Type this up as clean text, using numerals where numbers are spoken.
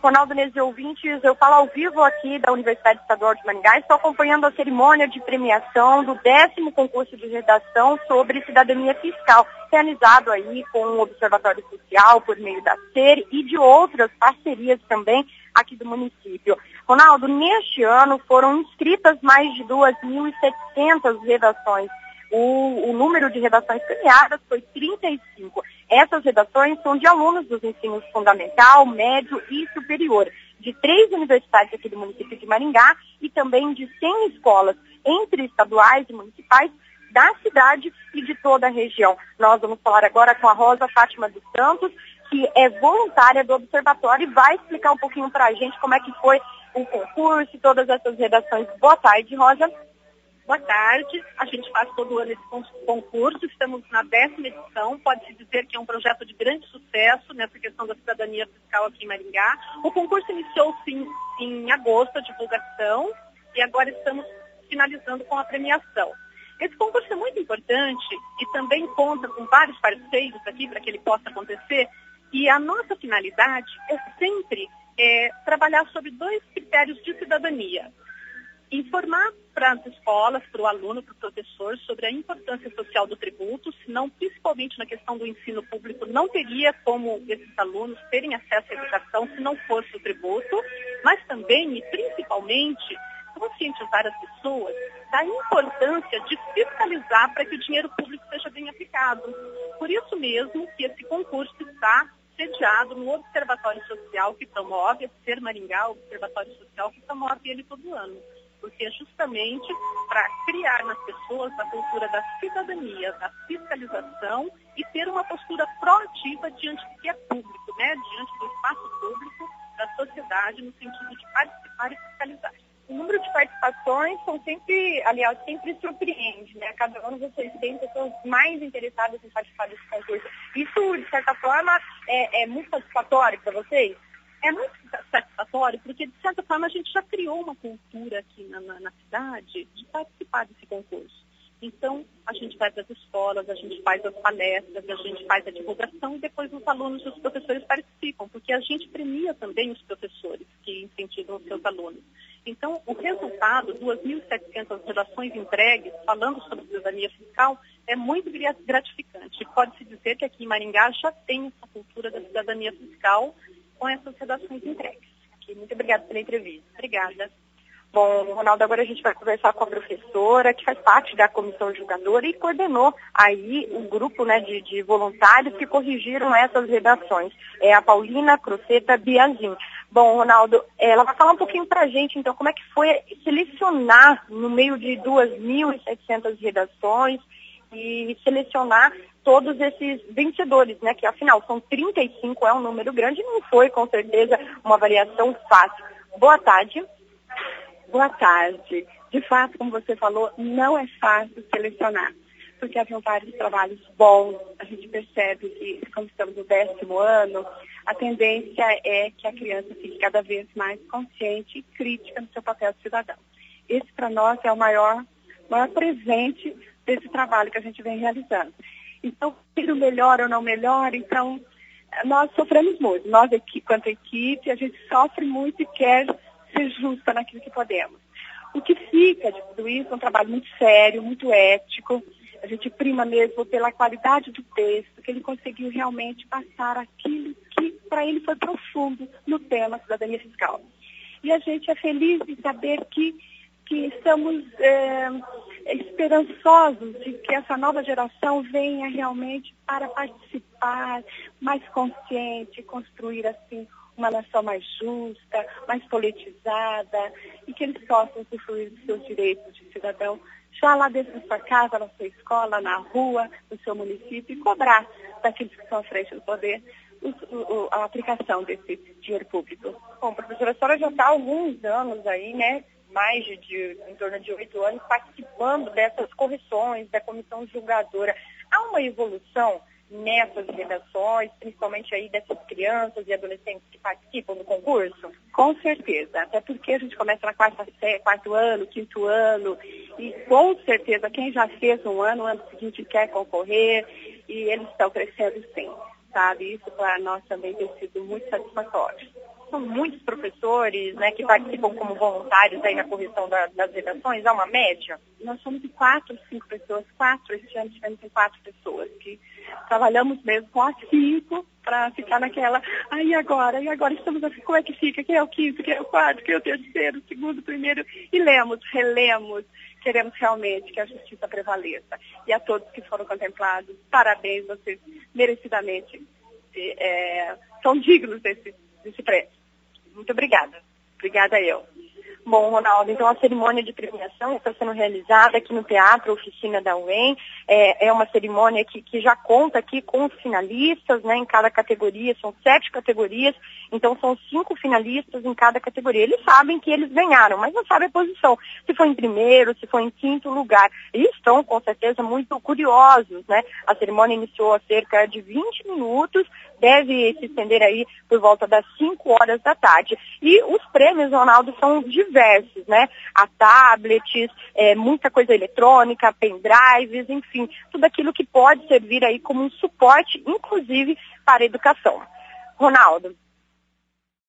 Ronaldo, Nese ouvintes, eu falo ao vivo aqui da Universidade Estadual de Maringá. Estou acompanhando a cerimônia de premiação do 10º concurso de redação sobre cidadania fiscal, realizado aí com o Observatório Social, por meio da SER e de outras parcerias também aqui do município. Ronaldo, neste ano foram inscritas mais de 2.700 redações. O número de redações premiadas foi 35. Essas redações são de alunos dos ensinos fundamental, médio e superior, de 3 universidades aqui do município de Maringá e também de 100 escolas, entre estaduais e municipais, da cidade e de toda a região. Nós vamos falar agora com a Rosa Fátima dos Santos, que é voluntária do Observatório e vai explicar um pouquinho para a gente como é que foi o concurso e todas essas redações. Boa tarde, Rosa. Boa tarde, a gente faz todo ano esse concurso, estamos na 10ª edição, pode-se dizer que é um projeto de grande sucesso nessa questão da cidadania fiscal aqui em Maringá. O concurso iniciou-se em agosto, a divulgação, e agora estamos finalizando com a premiação. Esse concurso é muito importante e também conta com vários parceiros aqui para que ele possa acontecer, e a nossa finalidade é sempre trabalhar sobre 2 critérios de cidadania. Informar para as escolas, para o aluno, para o professor, sobre a importância social do tributo, senão, principalmente na questão do ensino público, não teria como esses alunos terem acesso à educação se não fosse o tributo, mas também e principalmente conscientizar as pessoas da importância de fiscalizar para que o dinheiro público seja bem aplicado. Por isso mesmo que esse concurso está sediado no Observatório Social que promove, a SER Maringá, o Observatório Social que promove ele todo ano. Porque é justamente para criar nas pessoas a cultura da cidadania, da fiscalização e ter uma postura proativa diante do que é público, né? Diante do espaço público, da sociedade, no sentido de participar e fiscalizar. O número de participações sempre surpreende, né? Cada ano vocês têm pessoas mais interessadas em participar desse concurso. Isso, de certa forma, é muito satisfatório para vocês? É muito satisfatório, porque, de certa forma, a gente já criou uma cultura aqui na cidade de participar desse concurso. Então, a gente vai para as escolas, a gente faz as palestras, a gente faz a divulgação e depois os alunos e os professores participam, porque a gente premia também os professores que incentivam os seus alunos. Então, o resultado, 2.700 redações entregues, falando sobre cidadania fiscal, é muito gratificante. Pode-se dizer que aqui em Maringá já tem essa cultura da cidadania fiscal com essas redações entregues. Muito obrigada pela entrevista. Obrigada. Bom, Ronaldo, agora a gente vai conversar com a professora, que faz parte da comissão julgadora e coordenou aí um grupo, né, de voluntários que corrigiram essas redações. É a Paulina Croceta Biazin. Bom, Ronaldo, ela vai falar um pouquinho pra gente, então, como é que foi selecionar no meio de 2.700 redações e selecionar todos esses vencedores, né, que afinal são 35, é um número grande, não foi com certeza uma avaliação fácil. Boa tarde. Boa tarde. De fato, como você falou, não é fácil selecionar, porque haviam vários trabalhos bons. A gente percebe que, como estamos no 10º ano, a tendência é que a criança fique cada vez mais consciente e crítica no seu papel de cidadão. Esse, para nós, é o maior presente desse trabalho que a gente vem realizando. Então, sendo melhor ou não melhor, então, nós sofremos muito. Nós, quanto equipe, a gente sofre muito e quer ser justa naquilo que podemos. O que fica de tudo isso é um trabalho muito sério, muito ético. A gente prima mesmo pela qualidade do texto, que ele conseguiu realmente passar aquilo que para ele foi profundo no tema cidadania fiscal. E a gente é feliz de saber que estamos esperançosos de que essa nova geração venha realmente para participar, mais consciente, construir assim uma nação mais justa, mais politizada, e que eles possam usufruir dos seus direitos de cidadão já lá dentro da sua casa, na sua escola, na rua, no seu município, e cobrar daqueles que estão à frente do poder a aplicação desse dinheiro público. Bom, professora, a senhora já está há alguns anos aí, né? Mais em torno de 8 anos, participando dessas correções, da comissão julgadora. Há uma evolução nessas redações, principalmente aí dessas crianças e adolescentes que participam do concurso? Com certeza, até porque a gente começa na quarto ano, quinto ano, e com certeza quem já fez um ano, o ano seguinte quer concorrer, e eles estão crescendo sim, sabe? Isso para nós também tem sido muito satisfatório. São muitos professores, né, que participam como voluntários aí na correção das redações, há uma média? Nós somos de 4, 5 pessoas, este ano tivemos 4 pessoas, que trabalhamos mesmo com as 5 para ficar naquela, e agora estamos assim, como é que fica? Quem é o quinto, quem é o quarto, quem é o terceiro, o segundo, o primeiro, e relemos, queremos realmente que a justiça prevaleça. E a todos que foram contemplados, parabéns, vocês merecidamente são dignos desse prêmio. Muito obrigada. Obrigada eu. Bom, Ronaldo, então a cerimônia de premiação está sendo realizada aqui no Teatro Oficina da UEM. É uma cerimônia que já conta aqui com os finalistas, né, em cada categoria, são 7 categorias, então são 5 finalistas em cada categoria. Eles sabem que eles ganharam, mas não sabem a posição, se foi em primeiro, se foi em quinto lugar. E estão, com certeza, muito curiosos, né? A cerimônia iniciou há cerca de 20 minutos, deve se estender aí por volta das 5 horas da tarde. E os prêmios, Ronaldo, são diversos, né? Há tablets, muita coisa eletrônica, pendrives, enfim, tudo aquilo que pode servir aí como um suporte, inclusive, para a educação. Ronaldo.